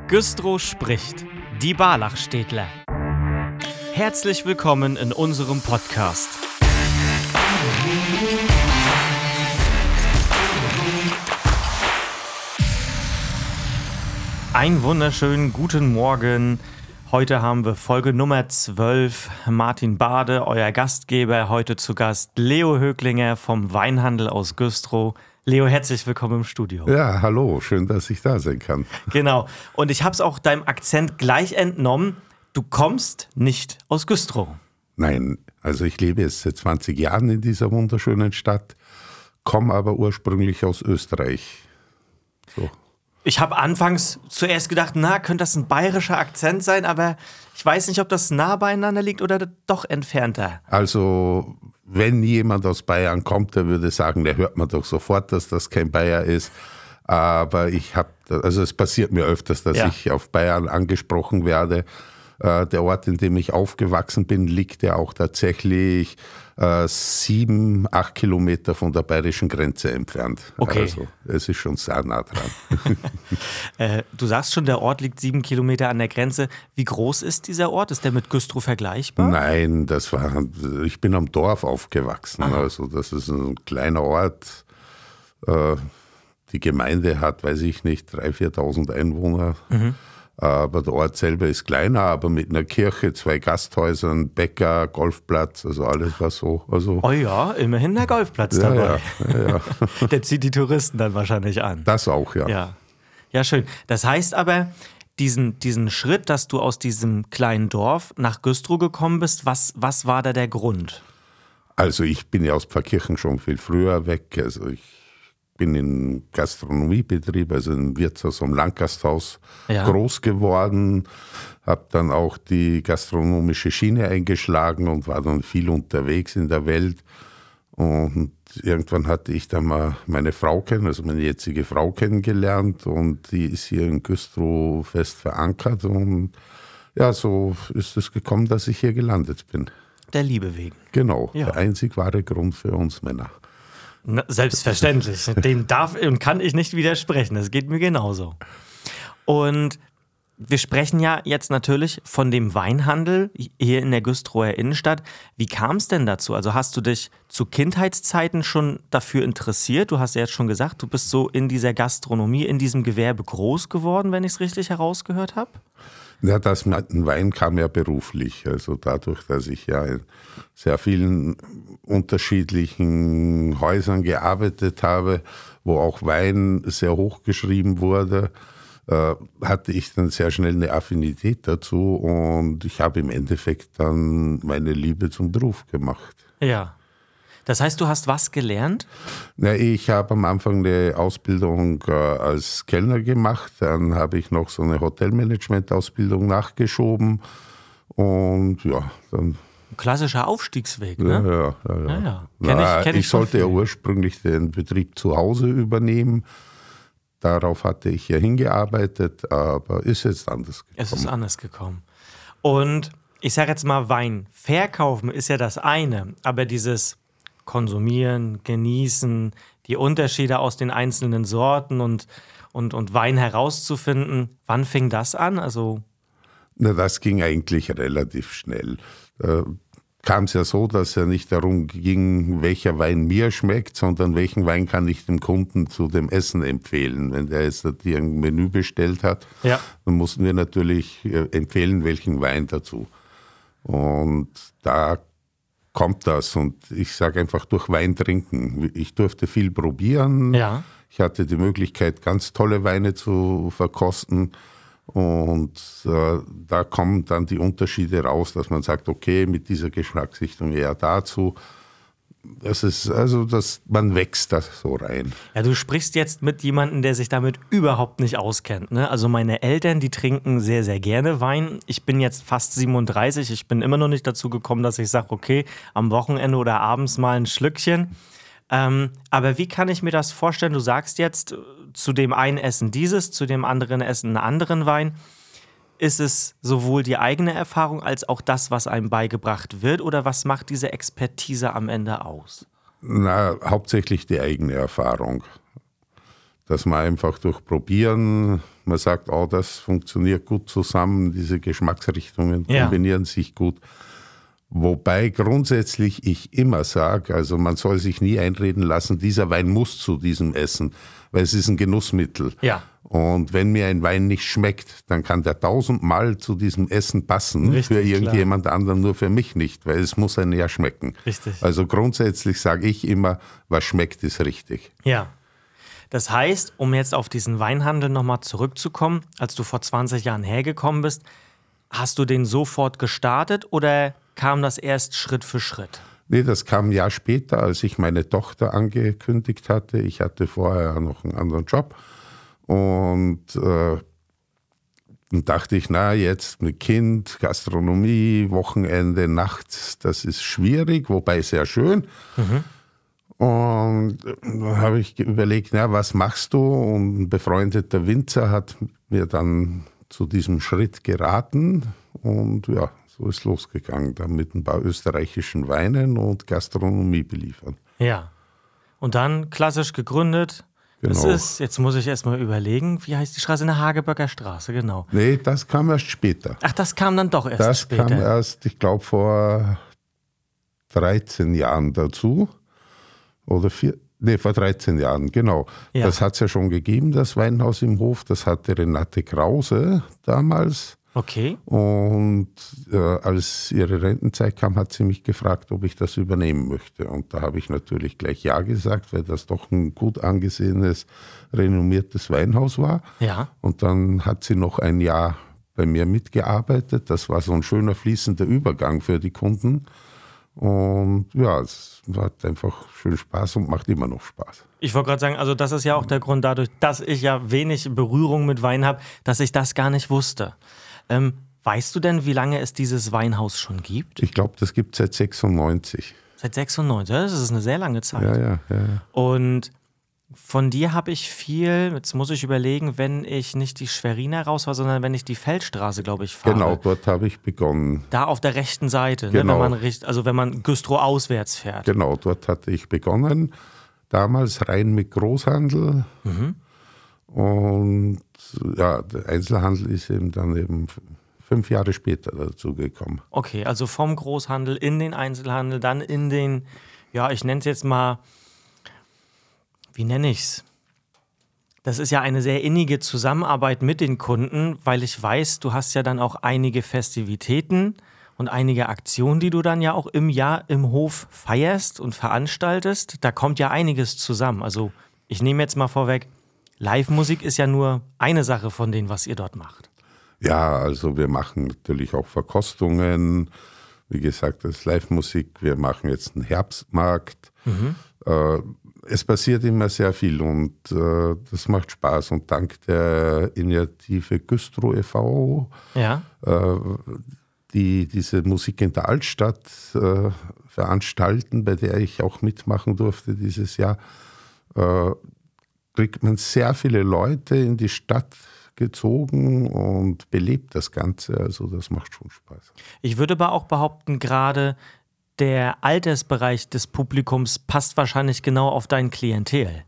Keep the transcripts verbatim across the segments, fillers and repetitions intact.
Güstrow spricht, die Barlachstädtler. Herzlich willkommen in unserem Podcast. Einen wunderschönen guten Morgen. Heute haben wir Folge Nummer zwölf. Martin Bade, euer Gastgeber, heute zu Gast Leo Höglinger vom Weinhandel aus Güstrow. Leo, herzlich willkommen im Studio. Ja, hallo, schön, dass ich da sein kann. Genau, und ich habe es auch deinem Akzent gleich entnommen. Du kommst nicht aus Güstrow. Nein, also ich lebe jetzt seit zwanzig Jahren in dieser wunderschönen Stadt, komme aber ursprünglich aus Österreich. So. Ich habe anfangs zuerst gedacht, na, könnte das ein bayerischer Akzent sein, aber ich weiß nicht, ob das nah beieinander liegt oder doch entfernter. Also, wenn jemand aus Bayern kommt, der würde sagen, der hört man doch sofort, dass das kein Bayer ist. Aber ich habe, also es passiert mir öfters, dass ja. ich auf Bayern angesprochen werde. Äh, der Ort, in dem ich aufgewachsen bin, liegt ja auch tatsächlich äh, sieben, acht Kilometer von der bayerischen Grenze entfernt. Okay. Also es ist schon sehr nah dran. äh, du sagst schon, der Ort liegt sieben Kilometer an der Grenze. Wie groß ist dieser Ort? Ist der mit Güstrow vergleichbar? Nein, das war, ich bin am Dorf aufgewachsen. Aha. Also das ist ein kleiner Ort. Äh, die Gemeinde hat, weiß ich nicht, dreitausend, viertausend Einwohner. Mhm. Aber der Ort selber ist kleiner, aber mit einer Kirche, zwei Gasthäusern, Bäcker, Golfplatz, also alles was so. Also oh ja, immerhin der Golfplatz ja, dabei. Ja, ja, ja. Der zieht die Touristen dann wahrscheinlich an. Das auch, ja. Ja, ja schön. Das heißt aber, diesen, diesen Schritt, dass du aus diesem kleinen Dorf nach Güstrow gekommen bist, was, was war da der Grund? Also ich bin ja aus Pfarrkirchen schon viel früher weg. Also ich bin im Gastronomiebetrieb, also im Wirtshaus am Langgasthaus ja. groß geworden, habe dann auch die gastronomische Schiene eingeschlagen und war dann viel unterwegs in der Welt. Und irgendwann hatte ich dann mal meine Frau kennen, also meine jetzige Frau kennengelernt und die ist hier in Güstrow fest verankert und ja, so ist es gekommen, dass ich hier gelandet bin. Der Liebe wegen. Genau, ja. Der einzig wahre Grund für uns Männer. Na, selbstverständlich. Dem darf und kann ich nicht widersprechen. Das geht mir genauso. Und wir sprechen ja jetzt natürlich von dem Weinhandel hier in der Güstrower Innenstadt. Wie kam es denn dazu? Also hast du dich zu Kindheitszeiten schon dafür interessiert? Du hast ja jetzt schon gesagt, du bist so in dieser Gastronomie, in diesem Gewerbe groß geworden, wenn ich es richtig herausgehört habe? Ja, das mit dem Wein kam ja beruflich. Also dadurch, dass ich ja in sehr vielen unterschiedlichen Häusern gearbeitet habe, wo auch Wein sehr hoch geschrieben wurde, äh, hatte ich dann sehr schnell eine Affinität dazu und ich habe im Endeffekt dann meine Liebe zum Beruf gemacht. Ja. Das heißt, du hast was gelernt? Na, ich habe am Anfang eine Ausbildung äh, als Kellner gemacht, dann habe ich noch so eine Hotelmanagement-Ausbildung nachgeschoben und ja, dann... Klassischer Aufstiegsweg, ne? Ja, ja, ja. ja. ja, ja. Kenn Na, ich, kenn ich, ich sollte ja ursprünglich den Betrieb zu Hause übernehmen. Darauf hatte ich ja hingearbeitet, aber ist jetzt anders gekommen. Es ist anders gekommen. Und ich sage jetzt mal, Wein verkaufen ist ja das eine, aber dieses Konsumieren, Genießen, die Unterschiede aus den einzelnen Sorten und, und, und Wein herauszufinden, wann fing das an? Also Na, das ging eigentlich relativ schnell. Da kam es ja so, dass es ja nicht darum ging, welcher Wein mir schmeckt, sondern welchen Wein kann ich dem Kunden zu dem Essen empfehlen. Wenn der jetzt hier ein Menü bestellt hat, ja. dann mussten wir natürlich empfehlen, welchen Wein dazu. Und da kommt das und ich sage einfach durch Wein trinken. Ich durfte viel probieren. Ja. Ich hatte die Möglichkeit, ganz tolle Weine zu verkosten. Und äh, da kommen dann die Unterschiede raus, dass man sagt, okay, mit dieser Geschmacksrichtung eher dazu. Das ist also, dass man wächst da so rein. Ja, du sprichst jetzt mit jemandem, der sich damit überhaupt nicht auskennt, ne? Also meine Eltern, die trinken sehr, sehr gerne Wein. Ich bin jetzt fast siebenunddreißig. Ich bin immer noch nicht dazu gekommen, dass ich sage, okay, am Wochenende oder abends mal ein Schlückchen. Ähm, aber wie kann ich mir das vorstellen? Du sagst jetzt, zu dem einen essen dieses, zu dem anderen essen einen anderen Wein. Ist es sowohl die eigene Erfahrung als auch das, was einem beigebracht wird? Oder was macht diese Expertise am Ende aus? Na, hauptsächlich die eigene Erfahrung. Dass man einfach durch Probieren man sagt, oh, das funktioniert gut zusammen, diese Geschmacksrichtungen kombinieren ja. sich gut. Wobei grundsätzlich ich immer sage, also man soll sich nie einreden lassen, dieser Wein muss zu diesem Essen, weil es ist ein Genussmittel. Ja. Und wenn mir ein Wein nicht schmeckt, dann kann der tausendmal zu diesem Essen passen, Richtig, für irgendjemand klar. anderen, nur für mich nicht, weil es muss einem ja schmecken. Richtig. Also grundsätzlich sage ich immer, was schmeckt, ist richtig. Ja. Das heißt, um jetzt auf diesen Weinhandel nochmal zurückzukommen, als du vor zwanzig Jahren hergekommen bist, hast du den sofort gestartet oder kam das erst Schritt für Schritt? Nee, das kam ein Jahr später, als ich meine Tochter angekündigt hatte. Ich hatte vorher noch einen anderen Job und äh, dann dachte ich, na jetzt mit Kind, Gastronomie, Wochenende, nachts, das ist schwierig, wobei sehr schön. Mhm. Und dann habe ich überlegt, na, was machst du? Und ein befreundeter Winzer hat mir dann zu diesem Schritt geraten und ja, so ist losgegangen, dann mit ein paar österreichischen Weinen und Gastronomie beliefern. Ja, und dann klassisch gegründet. Genau. Das ist, jetzt muss ich erst mal überlegen, wie heißt die Straße? In der Hageböcker Straße, genau. Nee, das kam erst später. Ach, das kam dann doch erst das später. Das kam erst, ich glaube, vor dreizehn Jahren dazu. Oder vier, nee, vor dreizehn Jahren, genau. Ja. Das hat es ja schon gegeben, das Weinhaus im Hof. Das hatte Renate Krause damals. Okay. Und äh, als ihre Rentenzeit kam, hat sie mich gefragt, ob ich das übernehmen möchte. Und da habe ich natürlich gleich ja gesagt, weil das doch ein gut angesehenes, renommiertes Weinhaus war. Ja. Und dann hat sie noch ein Jahr bei mir mitgearbeitet. Das war so ein schöner fließender Übergang für die Kunden. Und ja, es hat einfach schön Spaß und macht immer noch Spaß. Ich wollte gerade sagen, also das ist ja auch der Grund dadurch, dass ich ja wenig Berührung mit Wein habe, dass ich das gar nicht wusste. Ähm, weißt du denn, wie lange es dieses Weinhaus schon gibt? Ich glaube, das gibt es seit sechsundneunzig. Seit sechsundneunzig, das ist eine sehr lange Zeit. Ja, ja, ja. Und von dir habe ich viel, jetzt muss ich überlegen, wenn ich nicht die Schweriner raus war, sondern wenn ich die Feldstraße, glaube ich, fahre. Genau, dort habe ich begonnen. Da auf der rechten Seite, genau. ne, wenn man, also wenn man Güstrow auswärts fährt. Genau, dort hatte ich begonnen. Damals rein mit Großhandel. Mhm. Und ja, der Einzelhandel ist eben dann eben fünf Jahre später dazu gekommen. Okay, also vom Großhandel in den Einzelhandel, dann in den, ja, ich nenne es jetzt mal, wie nenne ich es? Das ist ja eine sehr innige Zusammenarbeit mit den Kunden, weil ich weiß, du hast ja dann auch einige Festivitäten und einige Aktionen, die du dann ja auch im Jahr im Hof feierst und veranstaltest. Da kommt ja einiges zusammen. Also ich nehme jetzt mal vorweg, Live-Musik ist ja nur eine Sache von denen, was ihr dort macht. Ja, also wir machen natürlich auch Verkostungen. Wie gesagt, das ist Live-Musik. Wir machen jetzt einen Herbstmarkt. Mhm. Äh, es passiert immer sehr viel und äh, das macht Spaß. Und dank der Initiative Güstrow e V, ja. äh, die diese Musik in der Altstadt äh, veranstalten, bei der ich auch mitmachen durfte dieses Jahr, äh, kriegt man sehr viele Leute in die Stadt gezogen und belebt das Ganze. Also das macht schon Spaß. Ich würde aber auch behaupten, gerade der Altersbereich des Publikums passt wahrscheinlich genau auf dein Klientel.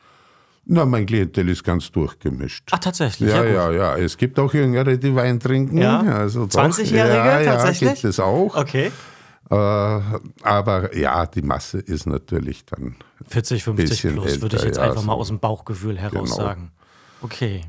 Na, mein Klientel ist ganz durchgemischt. Ach, tatsächlich? Ja, ja, ja, ja. Es gibt auch Jüngere, die Wein trinken. Ja? Also zwanzigjährige ja, tatsächlich? Ja, gibt es auch. Okay. Äh, aber ja, die Masse ist natürlich dann vierzig, fünfzig plus, älter, würde ich jetzt einfach ja, mal so. aus dem Bauchgefühl heraus Genau. sagen. Okay.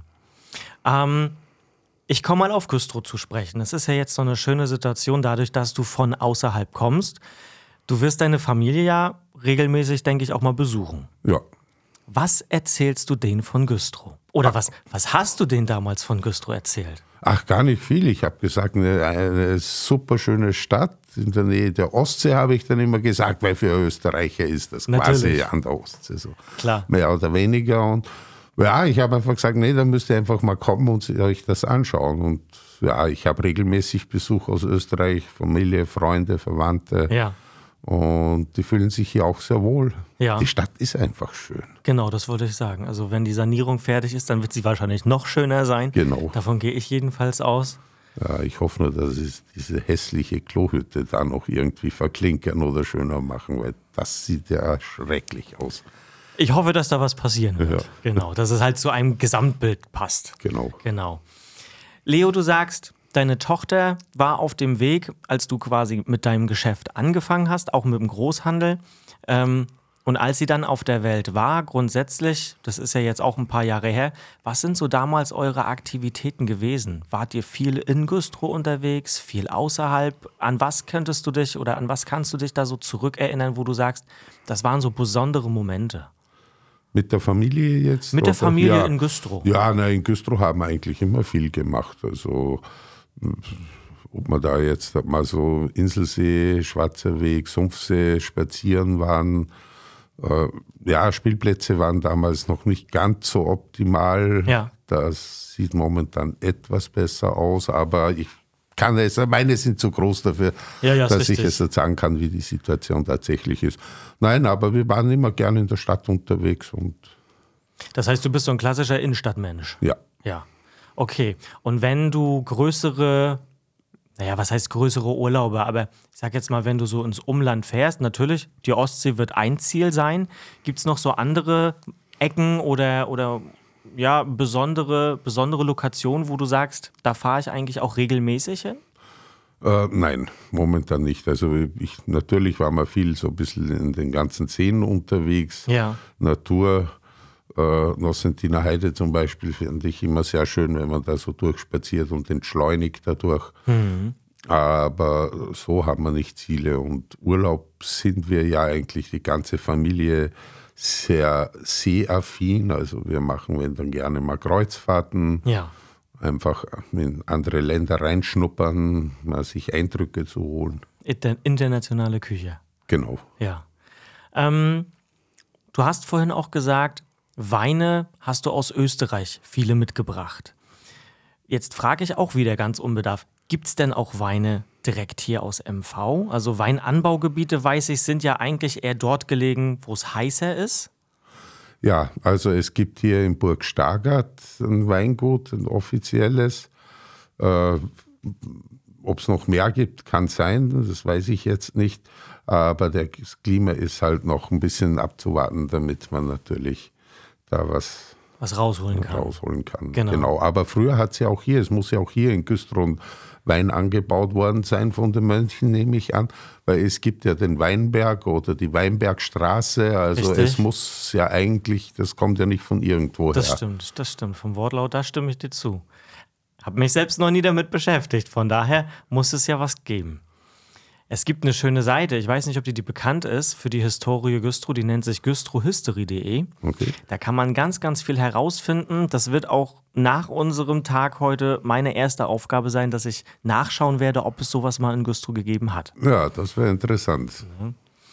Ähm, ich komme mal auf Güstrow zu sprechen. Das ist ja jetzt so eine schöne Situation, dadurch, dass du von außerhalb kommst. Du wirst deine Familie ja regelmäßig, denke ich, auch mal besuchen. Ja. Was erzählst du denen von Güstrow? Oder was, was hast du denen damals von Güstrow erzählt? Ach, gar nicht viel. Ich habe gesagt, eine, eine super schöne Stadt in der Nähe der Ostsee, habe ich dann immer gesagt, weil für Österreicher ist das Natürlich. quasi an der Ostsee so. Klar. Mehr oder weniger. Und ja, ich habe einfach gesagt, nee, dann müsst ihr einfach mal kommen und euch das anschauen. Und ja, ich habe regelmäßig Besuch aus Österreich, Familie, Freunde, Verwandte. Ja. Und die fühlen sich hier auch sehr wohl. Ja. Die Stadt ist einfach schön. Genau, das wollte ich sagen. Also wenn die Sanierung fertig ist, dann wird sie wahrscheinlich noch schöner sein. Genau. Davon gehe ich jedenfalls aus. Ja, ich hoffe nur, dass es diese hässliche Klohütte da noch irgendwie verklinkern oder schöner machen, weil das sieht ja schrecklich aus. Ich hoffe, dass da was passieren wird. Ja. Genau, dass es halt zu einem Gesamtbild passt. Genau. Genau. Leo, du sagst, deine Tochter war auf dem Weg, als du quasi mit deinem Geschäft angefangen hast, auch mit dem Großhandel. Ähm, und als sie dann auf der Welt war, grundsätzlich, das ist ja jetzt auch ein paar Jahre her, was sind so damals eure Aktivitäten gewesen? Wart ihr viel in Güstrow unterwegs, viel außerhalb? An was könntest du dich oder an was kannst du dich da so zurückerinnern, wo du sagst, das waren so besondere Momente? Mit der Familie jetzt? Mit der oder? Familie ja. in Güstrow? Ja, na, in Güstrow haben wir eigentlich immer viel gemacht. Also ob wir da jetzt mal so Inselsee, Schwarzer Weg, Sumpfsee spazieren waren. Äh, ja, Spielplätze waren damals noch nicht ganz so optimal. Ja. Das sieht momentan etwas besser aus, aber ich kann es, meine sind zu groß dafür, ja, ja, dass richtig. ich es jetzt sagen kann, wie die Situation tatsächlich ist. Nein, aber wir waren immer gerne in der Stadt unterwegs. Und das heißt, du bist so ein klassischer Innenstadtmensch? Ja. Ja. Okay. Und wenn du größere, naja, was heißt größere Urlaube, aber ich sag jetzt mal, wenn du so ins Umland fährst, natürlich, die Ostsee wird ein Ziel sein. Gibt es noch so andere Ecken oder, oder ja, besondere, besondere Lokationen, wo du sagst, da fahre ich eigentlich auch regelmäßig hin? Äh, nein, momentan nicht. Also ich, natürlich waren wir viel so ein bisschen in den ganzen Seen unterwegs. Ja. Natur, äh, Nossentiner Heide zum Beispiel finde ich immer sehr schön, wenn man da so durchspaziert und entschleunigt dadurch. Mhm. Aber so haben wir nicht Ziele. Und Urlaub sind wir ja eigentlich die ganze Familie sehr seeaffin. Also wir machen, wenn dann gerne mal Kreuzfahrten. Ja. Einfach in andere Länder reinschnuppern, mal sich Eindrücke zu holen. Inter- internationale Küche. Genau. Ja. Ähm, du hast vorhin auch gesagt, Weine hast du aus Österreich viele mitgebracht. Jetzt frage ich auch wieder ganz unbedarft, gibt es denn auch Weine direkt hier aus M V? Also Weinanbaugebiete, weiß ich, sind ja eigentlich eher dort gelegen, wo es heißer ist. Ja, also es gibt hier in Burg Stargard ein Weingut, ein offizielles. Äh, Ob es noch mehr gibt, kann sein, das weiß ich jetzt nicht. Aber das Klima ist halt noch ein bisschen abzuwarten, damit man natürlich da was, was rausholen kann. Rausholen kann. Genau. genau. Aber früher hat es ja auch hier, es muss ja auch hier in Güstrow Wein angebaut worden sein von den Mönchen, nehme ich an, weil es gibt ja den Weinberg oder die Weinbergstraße, also Richtig. Es muss ja eigentlich, das kommt ja nicht von irgendwo Das her. stimmt, das stimmt. Vom Wortlaut, da stimme ich dir zu. Habe mich selbst noch nie damit beschäftigt, von daher muss es ja was geben. Es gibt eine schöne Seite, ich weiß nicht, ob die, die bekannt ist, für die Historie Güstrow, die nennt sich güstrowhistory punkt de. Okay. Da kann man ganz, ganz viel herausfinden. Das wird auch nach unserem Tag heute meine erste Aufgabe sein, dass ich nachschauen werde, ob es sowas mal in Güstrow gegeben hat. Ja, das wäre interessant. Mhm.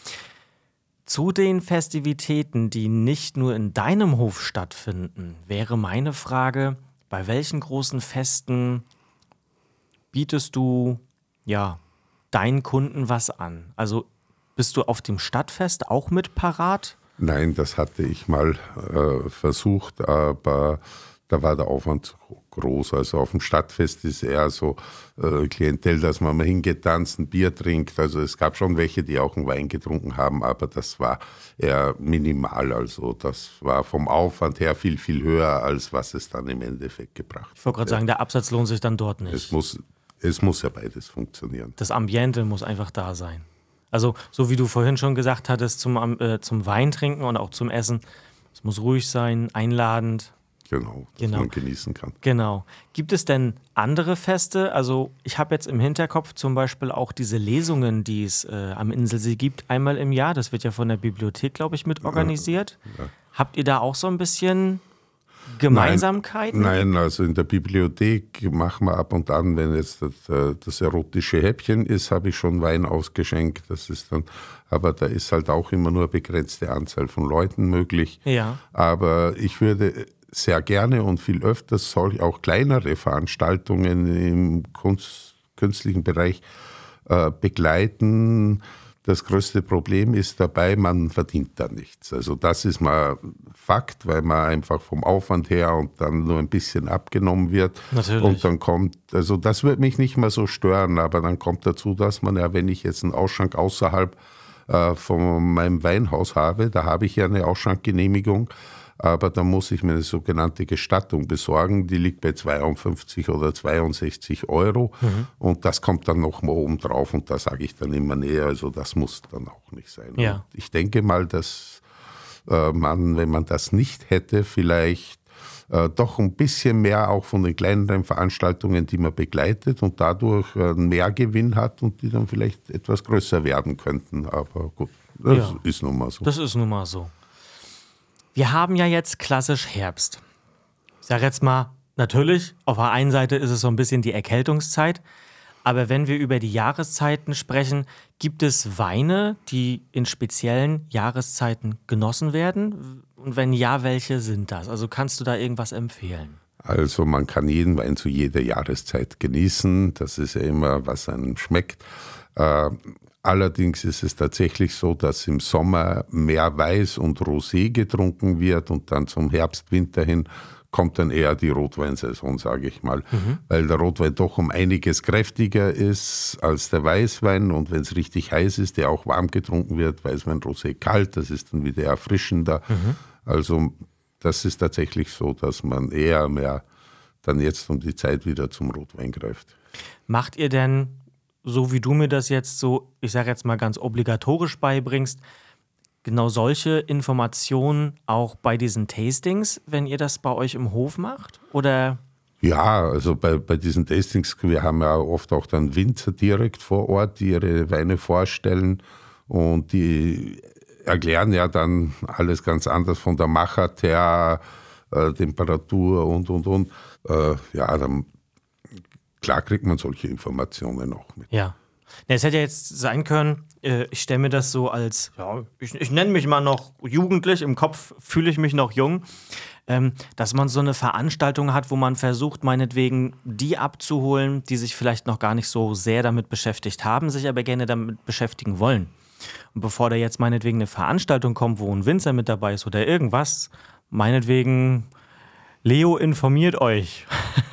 Zu den Festivitäten, die nicht nur in deinem Hof stattfinden, wäre meine Frage, bei welchen großen Festen bietest du, ja, deinen Kunden was an? Also bist du auf dem Stadtfest auch mit parat? Nein, das hatte ich mal äh, versucht, aber da war der Aufwand zu groß. Also auf dem Stadtfest ist eher so äh, Klientel, dass man mal hingeht, tanzt, ein Bier trinkt. Also es gab schon welche, die auch einen Wein getrunken haben, aber das war eher minimal. Also das war vom Aufwand her viel, viel höher, als was es dann im Endeffekt gebracht hat. Ich wollte gerade sagen, der Absatz lohnt sich dann dort nicht. Es muss, es muss ja beides funktionieren. Das Ambiente muss einfach da sein. Also so wie du vorhin schon gesagt hattest, zum, äh, zum Weintrinken und auch zum Essen, es muss ruhig sein, einladend. Genau, dass Genau. man genießen kann. Genau. Gibt es denn andere Feste? Also ich habe jetzt im Hinterkopf zum Beispiel auch diese Lesungen, die es äh, am Inselsee gibt, einmal im Jahr. Das wird ja von der Bibliothek, glaube ich, mit organisiert. Ja. Habt ihr da auch so ein bisschen Gemeinsamkeiten? Nein, nein, also in der Bibliothek machen wir ab und an, wenn jetzt das, das erotische Häppchen ist, habe ich schon Wein ausgeschenkt. Das ist dann, aber da ist halt auch immer nur eine begrenzte Anzahl von Leuten möglich. Ja. Aber ich würde sehr gerne und viel öfter solch auch kleinere Veranstaltungen im Kunst, künstlichen Bereich äh, begleiten. Das größte Problem ist dabei, man verdient da nichts. Also das ist mal Fakt, weil man einfach vom Aufwand her und dann nur ein bisschen abgenommen wird. Natürlich. Und dann kommt, also das wird mich nicht mehr so stören, aber dann kommt dazu, dass man ja, wenn ich jetzt einen Ausschank außerhalb äh, von meinem Weinhaus habe. Da habe ich ja eine Ausschankgenehmigung, aber da muss ich mir eine sogenannte Gestattung besorgen. Die liegt bei zweiundfünfzig oder zweiundsechzig Euro mhm. und das kommt dann noch mal oben drauf und da sage ich dann immer näher, also das muss dann auch nicht sein. Ja. Ich denke mal, dass äh, man, wenn man das nicht hätte, vielleicht äh, doch ein bisschen mehr auch von den kleineren Veranstaltungen, die man begleitet und dadurch äh, mehr Gewinn hat und die dann vielleicht etwas größer werden könnten. Aber gut, das ja. ist nun mal so. Das ist nun mal so. Wir haben ja jetzt klassisch Herbst. Ich sage jetzt mal, natürlich, auf der einen Seite ist es so ein bisschen die Erkältungszeit, aber wenn wir über die Jahreszeiten sprechen, gibt es Weine, die in speziellen Jahreszeiten genossen werden? Und wenn ja, welche sind das? Also kannst du da irgendwas empfehlen? Also man kann jeden Wein zu jeder Jahreszeit genießen. Das ist ja immer, was einem schmeckt. Äh, Allerdings ist es tatsächlich so, dass im Sommer mehr Weiß und Rosé getrunken wird und dann zum Herbst, Winter hin kommt dann eher die Rotweinsaison, sage ich mal. Mhm. Weil der Rotwein doch um einiges kräftiger ist als der Weißwein und wenn es richtig heiß ist, der auch warm getrunken wird, Weißwein, Rosé kalt, das ist dann wieder erfrischender. Mhm. Also das ist tatsächlich so, dass man eher mehr dann jetzt um die Zeit wieder zum Rotwein greift. Macht ihr denn, so wie du mir das jetzt so, ich sage jetzt mal ganz obligatorisch beibringst, genau solche Informationen auch bei diesen Tastings, wenn ihr das bei euch im Hof macht? Oder? Ja, also bei, bei diesen Tastings, wir haben ja oft auch dann Winzer direkt vor Ort, die ihre Weine vorstellen und die erklären ja dann alles ganz anders von der Machart her, äh, Temperatur und, und, und. Äh, ja, dann klar kriegt man solche Informationen auch mit. Ja. Es hätte ja jetzt sein können, äh, ich stelle mir das so als, ja, ich, ich nenne mich mal noch jugendlich, im Kopf fühle ich mich noch jung, ähm, dass man so eine Veranstaltung hat, wo man versucht, meinetwegen die abzuholen, die sich vielleicht noch gar nicht so sehr damit beschäftigt haben, sich aber gerne damit beschäftigen wollen. Und bevor da jetzt meinetwegen eine Veranstaltung kommt, wo ein Winzer mit dabei ist oder irgendwas, meinetwegen Leo informiert euch.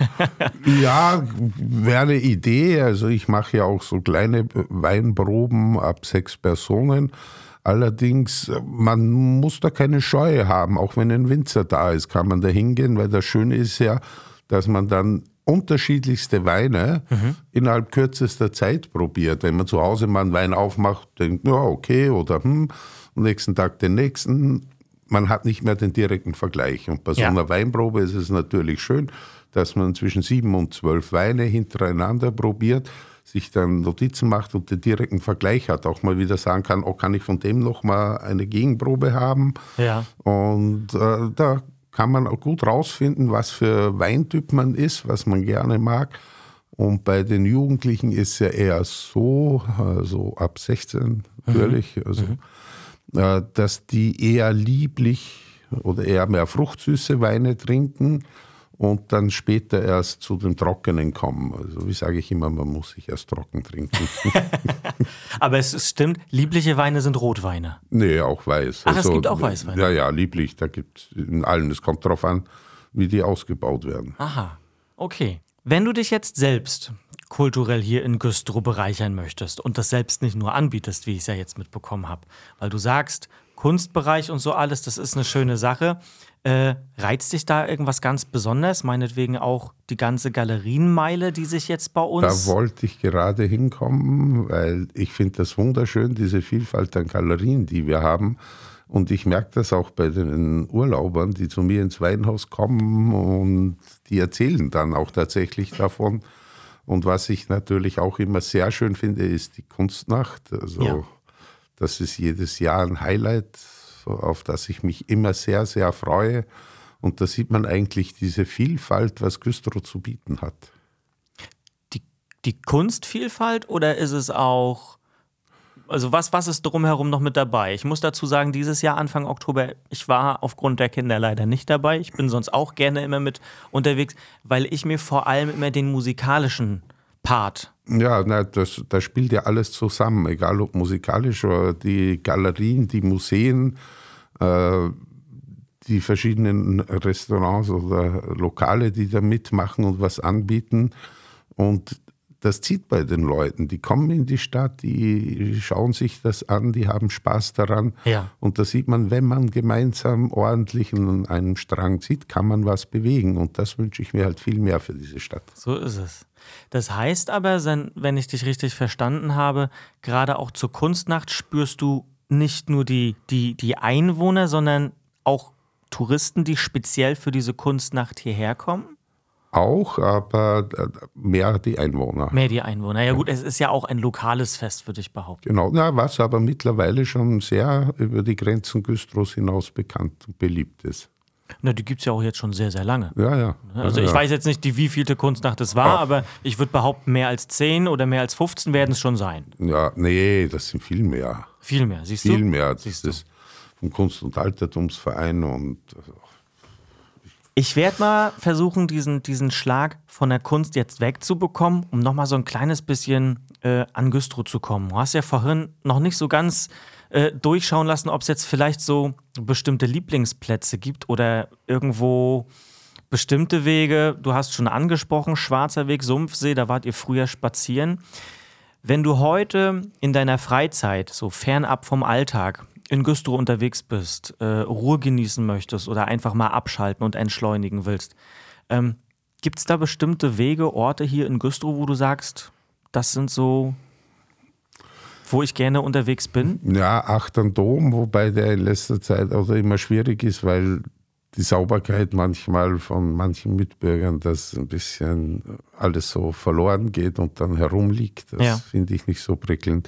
Ja, wäre eine Idee. Also ich mache ja auch so kleine Weinproben ab sechs Personen. Allerdings, man muss da keine Scheu haben. Auch wenn ein Winzer da ist, kann man da hingehen, weil das Schöne ist ja, dass man dann unterschiedlichste Weine mhm. innerhalb kürzester Zeit probiert. Wenn man zu Hause mal einen Wein aufmacht, denkt, ja, okay, oder hm, am nächsten Tag den nächsten. Man hat nicht mehr den direkten Vergleich. Und bei so einer ja. Weinprobe ist es natürlich schön, dass man zwischen sieben und zwölf Weine hintereinander probiert, sich dann Notizen macht und den direkten Vergleich hat. Auch mal wieder sagen kann, oh, kann ich von dem noch mal eine Gegenprobe haben? Ja. Und äh, da kann man auch gut rausfinden, was für Weintyp man ist, was man gerne mag. Und bei den Jugendlichen ist es ja eher so, also ab sechzehn natürlich, mhm. also, mhm. dass die eher lieblich oder eher mehr fruchtsüße Weine trinken und dann später erst zu dem Trockenen kommen. Also wie sage ich immer, man muss sich erst trocken trinken. Aber es stimmt, liebliche Weine sind Rotweine. Nee, auch weiß. Ach, also, es gibt auch Weißweine? Ja, ja, lieblich, da gibt es in allen. Es kommt darauf an, wie die ausgebaut werden. Aha, okay. Wenn du dich jetzt selbst kulturell hier in Güstrow bereichern möchtest und das selbst nicht nur anbietest, wie ich es ja jetzt mitbekommen habe, weil du sagst, Kunstbereich und so alles, das ist eine schöne Sache. Äh, reizt dich da irgendwas ganz Besonderes? Meinetwegen auch die ganze Galerienmeile, die sich jetzt bei uns... Da wollte ich gerade hinkommen, weil ich finde das wunderschön, diese Vielfalt an Galerien, die wir haben. Und ich merke das auch bei den Urlaubern, die zu mir ins Weinhaus kommen und die erzählen dann auch tatsächlich davon. Und was ich natürlich auch immer sehr schön finde, ist die Kunstnacht. Also ja. Das ist jedes Jahr ein Highlight, auf das ich mich immer sehr, sehr freue. Und da sieht man eigentlich diese Vielfalt, was Güstrow zu bieten hat. Die, die Kunstvielfalt oder ist es auch... Also was, was ist drumherum noch mit dabei? Ich muss dazu sagen, dieses Jahr Anfang Oktober, ich war aufgrund der Kinder leider nicht dabei. Ich bin sonst auch gerne immer mit unterwegs, weil ich mir vor allem immer den musikalischen Part... Ja, na, das, das spielt ja alles zusammen, egal ob musikalisch oder die Galerien, die Museen, äh, die verschiedenen Restaurants oder Lokale, die da mitmachen und was anbieten. Und das zieht bei den Leuten. Die kommen in die Stadt, die schauen sich das an, die haben Spaß daran. Ja. Und da sieht man, wenn man gemeinsam ordentlich an einem Strang zieht, kann man was bewegen. Und das wünsche ich mir halt viel mehr für diese Stadt. So ist es. Das heißt aber, wenn ich dich richtig verstanden habe, gerade auch zur Kunstnacht spürst du nicht nur die, die, die Einwohner, sondern auch Touristen, die speziell für diese Kunstnacht hierher kommen? Auch, aber mehr die Einwohner. Mehr die Einwohner. Ja gut, es ist ja auch ein lokales Fest, würde ich behaupten. Genau, ja, was aber mittlerweile schon sehr über die Grenzen Güstrows hinaus bekannt und beliebt ist. Na, die gibt es ja auch jetzt schon sehr, sehr lange. Ja, ja. Also ich ja. weiß jetzt nicht, die wievielte Kunstnacht es war, Ach. aber ich würde behaupten, mehr als zehn oder mehr als fünfzehn werden es schon sein. Ja, nee, das sind viel mehr. Viel mehr, siehst viel du? Viel mehr. Das siehst ist vom Kunst- und Altertumsverein und... Ich werde mal versuchen, diesen, diesen Schlag von der Kunst jetzt wegzubekommen, um nochmal so ein kleines bisschen äh, an Güstrow zu kommen. Du hast ja vorhin noch nicht so ganz äh, durchschauen lassen, ob es jetzt vielleicht so bestimmte Lieblingsplätze gibt oder irgendwo bestimmte Wege. Du hast schon angesprochen, Schwarzer Weg, Sumpfsee, da wart ihr früher spazieren. Wenn du heute in deiner Freizeit, so fernab vom Alltag, in Güstrow unterwegs bist, äh, Ruhe genießen möchtest oder einfach mal abschalten und entschleunigen willst, ähm, gibt es da bestimmte Wege, Orte hier in Güstrow, wo du sagst, das sind so, wo ich gerne unterwegs bin? Ja, Achtern Dom, wobei der in letzter Zeit auch immer schwierig ist, weil die Sauberkeit manchmal von manchen Mitbürgern, dass ein bisschen alles so verloren geht und dann herumliegt. Das ja. finde ich nicht so prickelnd.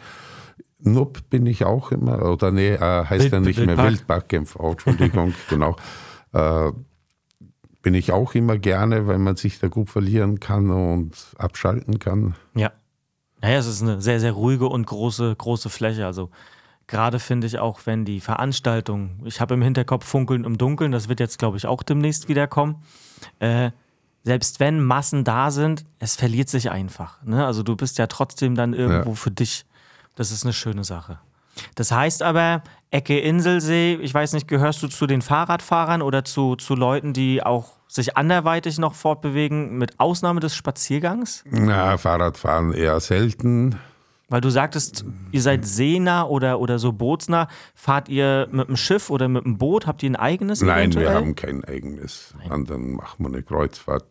Nupp bin ich auch immer, oder nee, äh, heißt Wild, ja nicht Wildpark. mehr Wildpark M V, Entschuldigung, genau. Äh, bin ich auch immer gerne, weil man sich da gut verlieren kann und abschalten kann. Ja. Naja, es ist eine sehr, sehr ruhige und große, große Fläche. Also gerade finde ich auch, wenn die Veranstaltung, ich habe im Hinterkopf Funkeln im Dunkeln, das wird jetzt, glaube ich, auch demnächst wieder kommen. Äh, selbst wenn Massen da sind, es verliert sich einfach. Ne? Also du bist ja trotzdem dann irgendwo Ja. für dich. Das ist eine schöne Sache. Das heißt aber, Ecke Inselsee, ich weiß nicht, gehörst du zu den Fahrradfahrern oder zu, zu Leuten, die auch sich anderweitig noch fortbewegen, mit Ausnahme des Spaziergangs? Na, Fahrradfahren eher selten. Weil du sagtest, ihr seid seenah oder, oder so bootsnah. Fahrt ihr mit dem Schiff oder mit dem Boot? Habt ihr ein eigenes? Nein, eventuell? wir haben kein eigenes. Nein. Und dann machen wir eine Kreuzfahrt.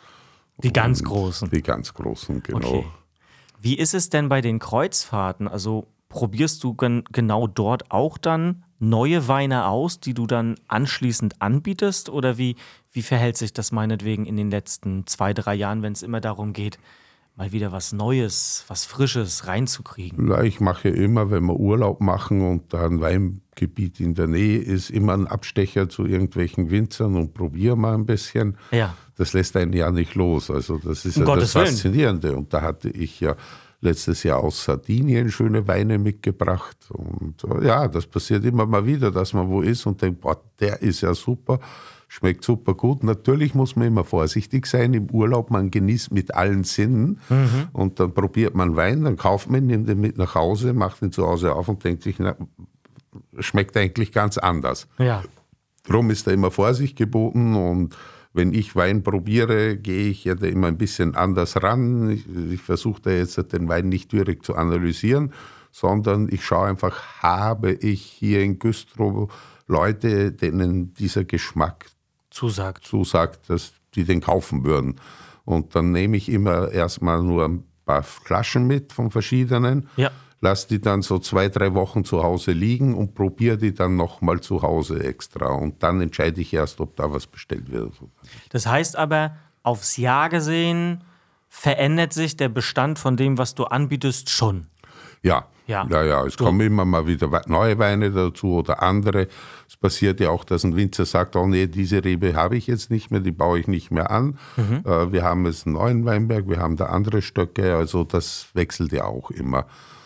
Die ganz Und großen. Die ganz großen, genau. Okay. Wie ist es denn bei den Kreuzfahrten? Also probierst du gen- genau dort auch dann neue Weine aus, die du dann anschließend anbietest? Oder wie, wie verhält sich das meinetwegen in den letzten zwei, drei Jahren, wenn es immer darum geht, mal wieder was Neues, was Frisches reinzukriegen? Ja, ich mache immer, wenn wir Urlaub machen und da ein Weingebiet in der Nähe ist, immer einen Abstecher zu irgendwelchen Winzern und probiere mal ein bisschen. Ja. Das lässt einen ja nicht los. Also das ist Um ja Gottes das Willen. Faszinierende. Und da hatte ich ja letztes Jahr aus Sardinien schöne Weine mitgebracht. Und ja, das passiert immer mal wieder, dass man wo ist und denkt, boah, der ist ja super, schmeckt super gut. Natürlich muss man immer vorsichtig sein im Urlaub, man genießt mit allen Sinnen Mhm. und dann probiert man Wein, dann kauft man ihn, nimmt ihn mit nach Hause, macht ihn zu Hause auf und denkt sich, na, schmeckt eigentlich ganz anders. Ja. Darum ist da immer Vorsicht geboten und wenn ich Wein probiere, gehe ich ja da immer ein bisschen anders ran. Ich, ich versuche da jetzt den Wein nicht direkt zu analysieren, sondern ich schaue einfach, habe ich hier in Güstrow Leute, denen dieser Geschmack Zusagt. zusagt, dass die den kaufen würden. Und dann nehme ich immer erstmal nur ein paar Flaschen mit von verschiedenen, Ja. lasse die dann so zwei, drei Wochen zu Hause liegen und probiere die dann nochmal zu Hause extra. Und dann entscheide ich erst, ob da was bestellt wird. Das heißt aber, aufs Jahr gesehen verändert sich der Bestand von dem, was du anbietest, schon. Ja, Ja. ja, ja. Es Du- kommen immer mal wieder neue Weine dazu oder andere. Es passiert ja auch, dass ein Winzer sagt, oh nee, diese Rebe habe ich jetzt nicht mehr, die baue ich nicht mehr an. Mhm. Äh, wir haben jetzt einen neuen Weinberg, wir haben da andere Stöcke, also das wechselt ja auch immer.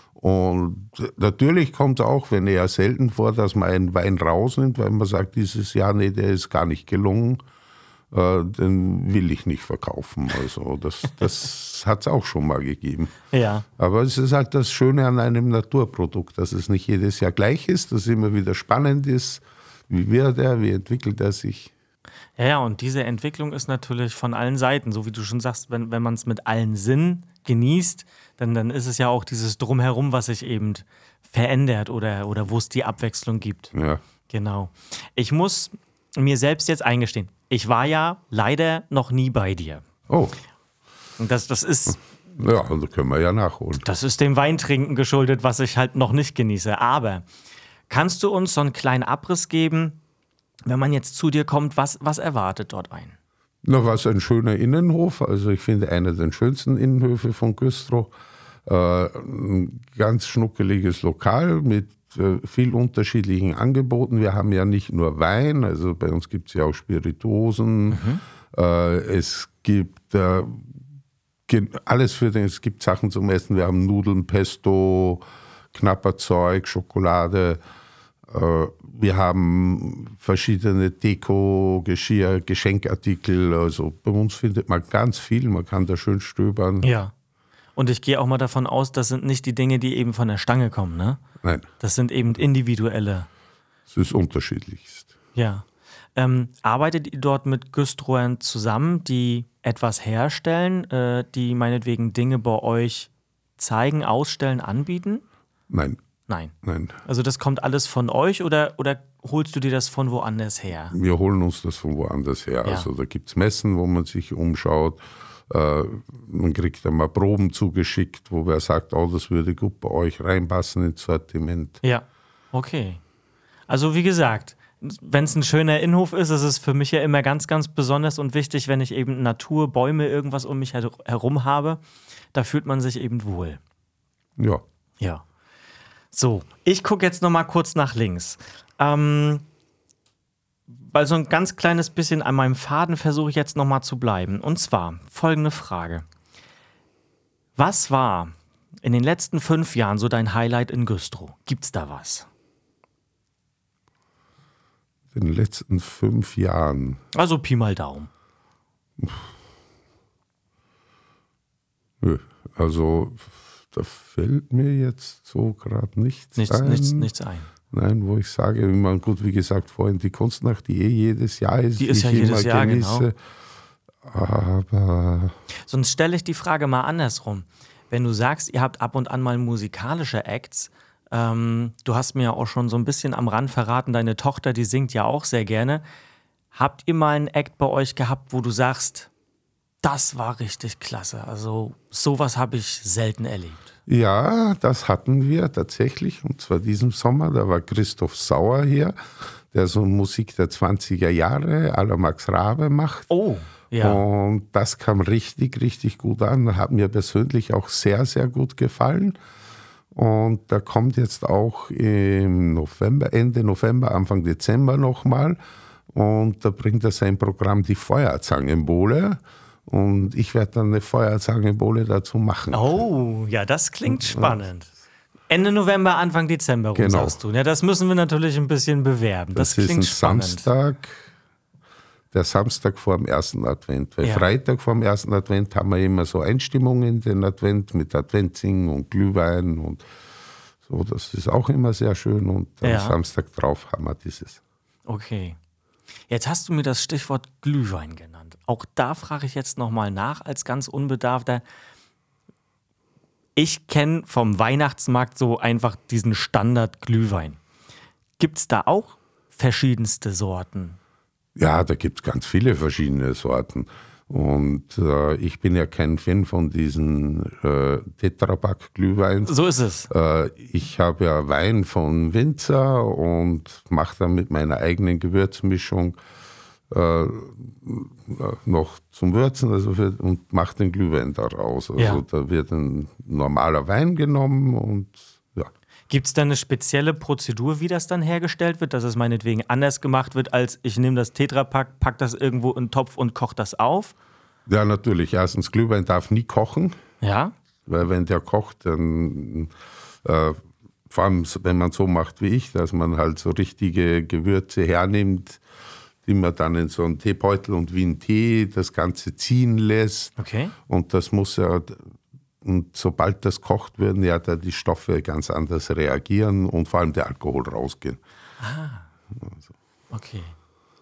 Und natürlich kommt es auch, wenn eher selten vor, dass man einen Wein rausnimmt, weil man sagt, dieses Jahr, nee, der ist gar nicht gelungen, äh, den will ich nicht verkaufen. Also das, das hat es auch schon mal gegeben. Ja. Aber es ist halt das Schöne an einem Naturprodukt, dass es nicht jedes Jahr gleich ist, dass es immer wieder spannend ist. Wie wird er, wie entwickelt er sich? Ja, ja, und diese Entwicklung ist natürlich von allen Seiten, so wie du schon sagst, wenn, wenn man es mit allen Sinnen genießt, dann, dann ist es ja auch dieses Drumherum, was sich eben verändert oder, oder wo es die Abwechslung gibt. Ja. Genau. Ich muss mir selbst jetzt eingestehen, ich war ja leider noch nie bei dir. Oh. Und das, das ist... Ja, also können wir ja nachholen. Das ist dem Weintrinken geschuldet, was ich halt noch nicht genieße. Aber kannst du uns so einen kleinen Abriss geben, wenn man jetzt zu dir kommt, was, was erwartet dort ein? Na, was ein schöner Innenhof. Also ich finde einer der schönsten Innenhöfe von Güstrow. Äh, ein ganz schnuckeliges Lokal mit äh, viel unterschiedlichen Angeboten. Wir haben ja nicht nur Wein, also bei uns gibt es ja auch Spirituosen. Mhm. Äh, es gibt äh, alles für den, es gibt Sachen zum Essen. Wir haben Nudeln, Pesto, Knapperzeug, Schokolade. Äh, wir haben verschiedene Deko, Geschirr, Geschenkartikel. Also bei uns findet man ganz viel. Man kann da schön stöbern. Ja. Und ich gehe auch mal davon aus, das sind nicht die Dinge, die eben von der Stange kommen, ne? Nein. Das sind eben individuelle. Es ist unterschiedlichst. Ja. Ähm, arbeitet ihr dort mit Güstrowern zusammen, die etwas herstellen, äh, die meinetwegen Dinge bei euch zeigen, ausstellen, anbieten? Nein. Nein. Nein. Also das kommt alles von euch oder, oder holst du dir das von woanders her? Wir holen uns das von woanders her. Ja. Also da gibt es Messen, wo man sich umschaut. Äh, man kriegt dann mal Proben zugeschickt, wo wer sagt, oh, das würde gut bei euch reinpassen ins Sortiment. Ja, okay. Also wie gesagt, wenn es ein schöner Innenhof ist, ist es für mich ja immer ganz, ganz besonders und wichtig, wenn ich eben Natur, Bäume, irgendwas um mich her- herum habe. Da fühlt man sich eben wohl. Ja. Ja. So, ich gucke jetzt noch mal kurz nach links. Ähm, weil so ein ganz kleines bisschen an meinem Faden versuche ich jetzt noch mal zu bleiben. Und zwar folgende Frage. Was war in den letzten fünf Jahren so dein Highlight in Güstrow? Gibt's da was? In den letzten fünf Jahren. Also Pi mal Daumen. Nö, also da fällt mir jetzt so gerade nichts, nichts ein. Nichts, nichts ein. Nein, wo ich sage, ich meine, gut, wie gesagt, vorhin die Kunstnacht, die eh jedes Jahr ist. Die ist ja jedes Jahr, genieße. Genau. Aber... Sonst stelle ich die Frage mal andersrum. Wenn du sagst, ihr habt ab und an mal musikalische Acts, ähm, du hast mir ja auch schon so ein bisschen am Rand verraten, deine Tochter, die singt ja auch sehr gerne. Habt ihr mal einen Act bei euch gehabt, wo du sagst, das war richtig klasse? Also sowas habe ich selten erlebt. Ja, das hatten wir tatsächlich, und zwar diesen Sommer. Da war Christoph Sauer hier, der so Musik der zwanziger Jahre à la Max Rabe macht. Oh, ja. Und das kam richtig, richtig gut an. Hat mir persönlich auch sehr, sehr gut gefallen. Und da kommt jetzt auch im November, Ende November, Anfang Dezember nochmal. Und da bringt er sein Programm Die Feuerzangenbowle. Und ich werde dann eine Feuerzangenbowle dazu machen. Oh, ja, das klingt spannend. Ende November, Anfang Dezember, rum, genau. Sagst du. Ja, das müssen wir natürlich ein bisschen bewerben. Das, das klingt ist ein spannend. Samstag, der Samstag vor dem ersten Advent. Weil ja. Freitag vor dem ersten Advent haben wir immer so Einstimmungen in den Advent mit Adventsingen und Glühwein und so. Das ist auch immer sehr schön. Und am ja. Samstag drauf haben wir dieses. Okay. Jetzt hast du mir das Stichwort Glühwein genannt. Auch da frage ich jetzt nochmal nach als ganz Unbedarfter. Ich kenne vom Weihnachtsmarkt so einfach diesen Standard-Glühwein. Gibt es da auch verschiedenste Sorten? Ja, da gibt es ganz viele verschiedene Sorten. Und äh, ich bin ja kein Fan von diesen äh, Tetrapack-Glühweins. So ist es. Äh, ich habe ja Wein von Winzer und mache dann mit meiner eigenen Gewürzmischung äh, noch zum Würzen also für, und mache den Glühwein daraus. Also ja. da wird ein normaler Wein genommen und ja. Gibt es da eine spezielle Prozedur, wie das dann hergestellt wird, dass es meinetwegen anders gemacht wird, als ich nehme das Tetrapack, pack das irgendwo in den Topf und koche das auf? Ja, natürlich. Erstens, Glühwein darf nie kochen. Ja. Weil wenn der kocht, dann, äh, vor allem wenn man so macht wie ich, dass man halt so richtige Gewürze hernimmt, die man dann in so einen Teebeutel und wie ein Tee das Ganze ziehen lässt. Okay. Und das muss ja... Und sobald das kocht, würden ja da die Stoffe ganz anders reagieren und vor allem der Alkohol rausgehen. Ah, okay.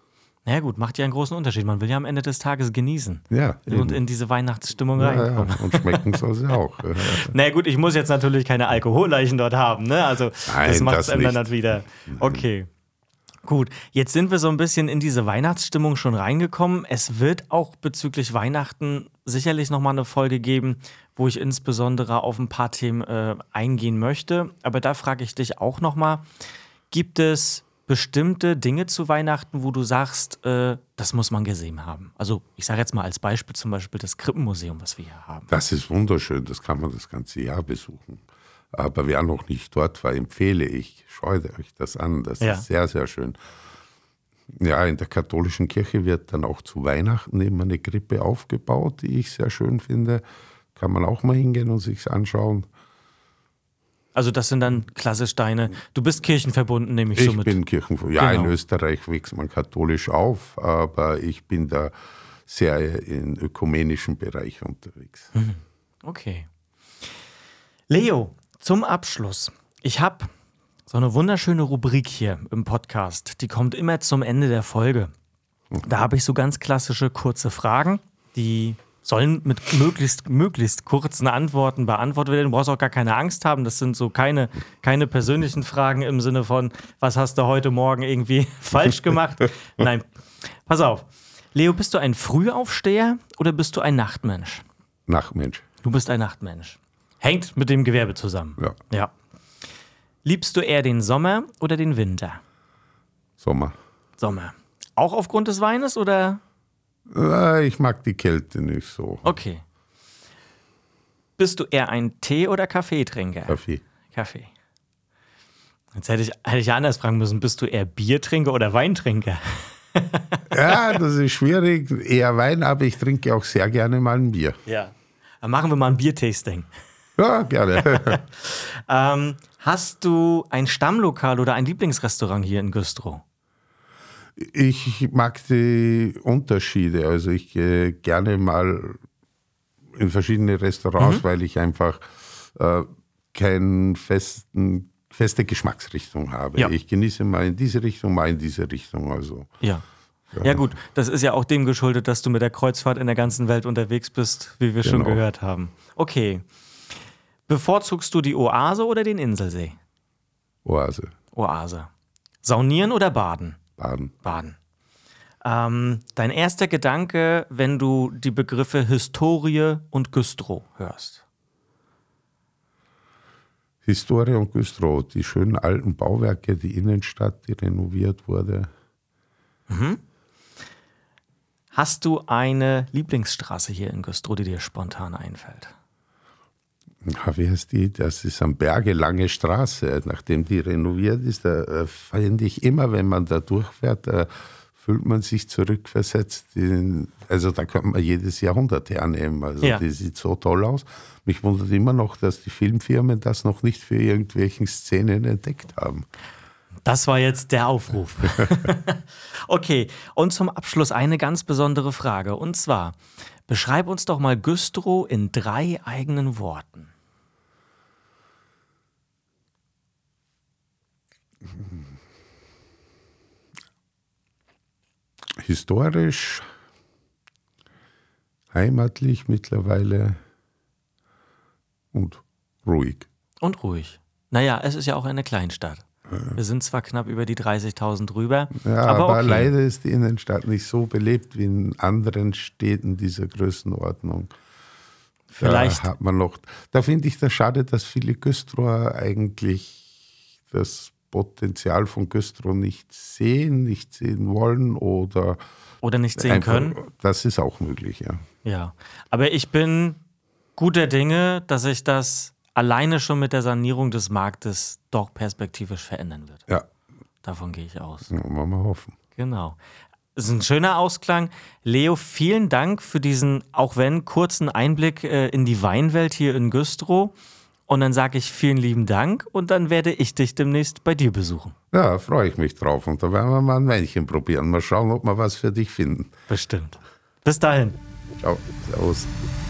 Na ja, gut, macht ja einen großen Unterschied. Man will ja am Ende des Tages genießen. Ja. Und eben. in diese Weihnachtsstimmung ja, reinkommen. Ja. Und schmecken soll sie auch. Na ja, gut, ich muss jetzt natürlich keine Alkoholleichen dort haben, ne? Also Nein, das macht das es dann nicht. wieder. Okay. Gut, jetzt sind wir so ein bisschen in diese Weihnachtsstimmung schon reingekommen. Es wird auch bezüglich Weihnachten sicherlich nochmal eine Folge geben, wo ich insbesondere auf ein paar Themen äh, eingehen möchte. Aber da frage ich dich auch nochmal, gibt es bestimmte Dinge zu Weihnachten, wo du sagst, äh, das muss man gesehen haben? Also ich sage jetzt mal als Beispiel zum Beispiel das Krippenmuseum, was wir hier haben. Das ist wunderschön, das kann man das ganze Jahr besuchen. Aber wer noch nicht dort war, empfehle ich, schaut euch das an, das Ja. ist sehr, sehr schön. Ja, in der katholischen Kirche wird dann auch zu Weihnachten eben eine Krippe aufgebaut, die ich sehr schön finde. Kann man auch mal hingehen und sich anschauen. Also das sind dann klassisch deine, du bist kirchenverbunden, nehme ich, Ich so mit. bin Kirchenverbunden. Ja, Genau. in Österreich wächst man katholisch auf, aber ich bin da sehr im ökumenischen Bereich unterwegs. Okay. Leo, zum Abschluss. Ich habe so eine wunderschöne Rubrik hier im Podcast. Die kommt immer zum Ende der Folge. Da habe ich so ganz klassische kurze Fragen, die sollen mit möglichst, möglichst kurzen Antworten beantwortet werden. Du brauchst auch gar keine Angst haben. Das sind so keine, keine persönlichen Fragen im Sinne von, was hast du heute Morgen irgendwie falsch gemacht? Nein, pass auf. Leo, bist du ein Frühaufsteher oder bist du ein Nachtmensch? Nachtmensch. Du bist ein Nachtmensch. Hängt mit dem Gewerbe zusammen. Ja. Ja. Liebst du eher den Sommer oder den Winter? Sommer. Sommer. Auch aufgrund des Weines oder? Äh, Ich mag die Kälte nicht so. Okay. Bist du eher ein Tee- oder Kaffeetrinker? Kaffee. Kaffee. Jetzt hätte ich, hätte ich ja anders fragen müssen. Bist du eher Biertrinker oder Weintrinker? Ja, das ist schwierig. Eher Wein, aber ich trinke auch sehr gerne mal ein Bier. Ja. Dann machen wir mal ein Biertasting. Ja, gerne. Ähm, hast du ein Stammlokal oder ein Lieblingsrestaurant hier in Güstrow? Ich mag die Unterschiede. Also ich gehe gerne mal in verschiedene Restaurants, Mhm. weil ich einfach äh, keine festen, feste Geschmacksrichtung habe. Ja. Ich genieße mal in diese Richtung, mal in diese Richtung. Also Ja. Ja gut, das ist ja auch dem geschuldet, dass du mit der Kreuzfahrt in der ganzen Welt unterwegs bist, wie wir schon Genau. gehört haben. Okay. Bevorzugst du die Oase oder den Inselsee? Oase, Oase. Saunieren oder baden? Baden. Baden. Ähm, dein erster Gedanke, wenn du die Begriffe Historie und Güstrow hörst? Historie und Güstrow, die schönen alten Bauwerke, die Innenstadt, die renoviert wurde. Hast du eine Lieblingsstraße hier in Güstrow, die dir spontan einfällt? Ja, wie heißt die? Das ist am Berge Lange Straße. Nachdem die renoviert ist, da äh, finde ich immer, wenn man da durchfährt, da fühlt man sich zurückversetzt. In, also da könnte man jedes Jahrhundert hernehmen. Also Ja. die sieht so toll aus. Mich wundert immer noch, dass die Filmfirmen das noch nicht für irgendwelchen Szenen entdeckt haben. Das war jetzt der Aufruf. Okay, und zum Abschluss eine ganz besondere Frage. Und zwar, beschreib uns doch mal Güstrow in drei eigenen Worten. Historisch, heimatlich mittlerweile und ruhig. Und ruhig. Naja, es ist ja auch eine Kleinstadt. Wir sind zwar knapp über die dreißigtausend rüber, Ja, aber, aber okay. leider ist die Innenstadt nicht so belebt wie in anderen Städten dieser Größenordnung. Vielleicht, Da hat man noch, da finde ich das schade, dass viele Güstrower eigentlich das Potenzial von Güstrow nicht sehen, nicht sehen wollen oder oder nicht sehen einfach- können. Das ist auch möglich, ja. Ja, aber ich bin guter Dinge, dass sich das alleine schon mit der Sanierung des Marktes doch perspektivisch verändern wird. Ja, Davon gehe ich aus. wollen wir mal hoffen. Genau. Es ist ein schöner Ausklang. Leo, vielen Dank für diesen, auch wenn kurzen Einblick äh, in die Weinwelt hier in Güstrow. Und dann sage ich vielen lieben Dank und dann werde ich dich demnächst bei dir besuchen. Ja, freue ich mich drauf. Und da werden wir mal ein Weinchen probieren. Mal schauen, ob wir was für dich finden. Bestimmt. Bis dahin. Ciao, servus.